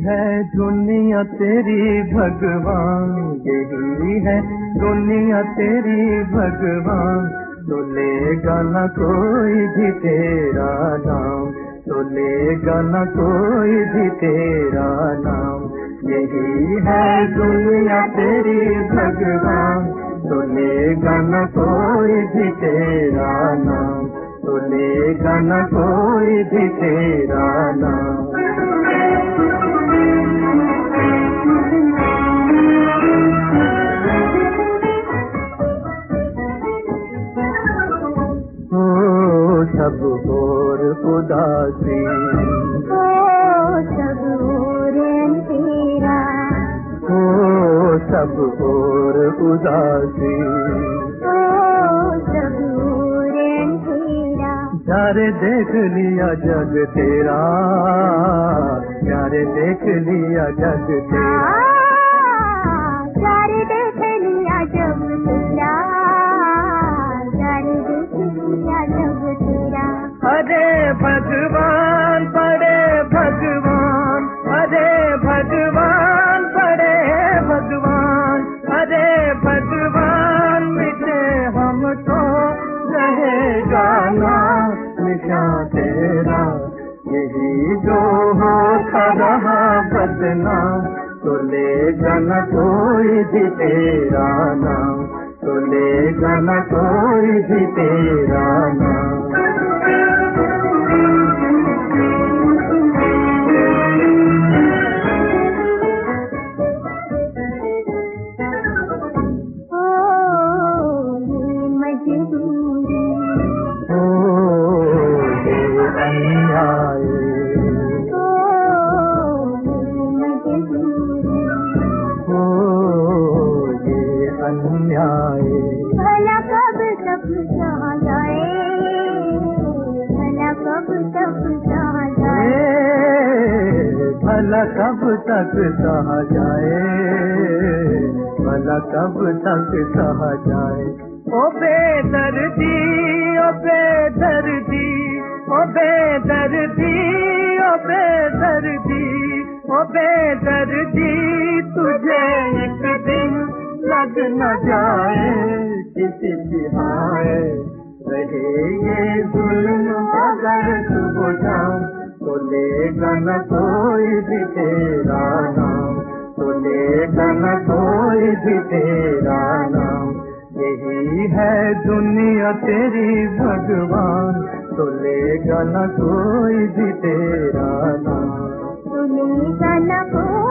है दुनिया तेरी भगवान, यही है दुनिया तेरी भगवान। तो लेगा न कोई भी तेरा नाम, तो लेगा न कोई भी तेरा नाम। यही है दुनिया तेरी भगवान, तो लेगा न कोई भी तेरा नाम, तो लेगा न कोई भी तेरा नाम। सब और उदासी, सब और अंधेरा, सब और उदासी, सब और अंधेरा। सारे देख लिया जग तेरा, सारे देख लिया जग तेरा, सारे देख लिया जग तेरा, सारे देख लिया जग तेरा। अरे भगवान बड़े भगवान, अरे भगवान बड़े भगवान, अरे भगवान मिटे हम तो रहेगा ना निशान तेरा। यही जो होता रहा बदनाम, तो लेगा न कोई भी तेरा नाम, तो लेगा न कोई भी तेरा नाम। भला कब तक सहा जाए, भला कब तक सहा जाए, भला कब तक सहा जाए, भला कब तक सहा जाए। ओ बेदर्दी, ओ बेदर्दी, ओ बेदर्दी, ओ बेदर्दी, ओ बेदर्दी, तुझे एक दिन लग न जाए किसी की हाय। रहे ये जुल्म अगर सुबह शाम, तो लेगा न कोई भी तेरा नाम, तो लेगा न कोई भी तेरा नाम। यही है दुनिया तेरी भगवान, तो लेगा न कोई भी तेरा नाम, तो लेगा न कोई